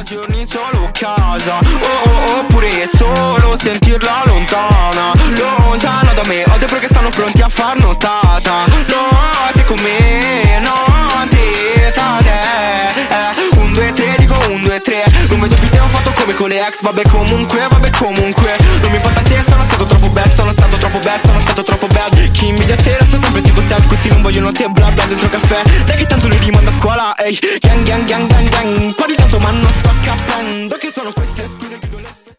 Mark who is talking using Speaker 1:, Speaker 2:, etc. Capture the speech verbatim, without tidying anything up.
Speaker 1: giorni solo casa, oh oh, oppure solo sentirla lontana, lontana da me. Ho dei pro che stanno pronti a far notata, notte con me, notte sa te, eh, un, due, tre, dico un, due, tre. Non vedo più te, ho fatto come con le ex, vabbè comunque, vabbè comunque. Non mi importa se sono stato troppo bad, sono stato troppo bad, sono stato troppo bad. Chi invidia sera sta sempre tipo sad, questi non vogliono te, bla bla dentro caffè. Dai che tanto li rimanda a scuola, ehi, gang gang gang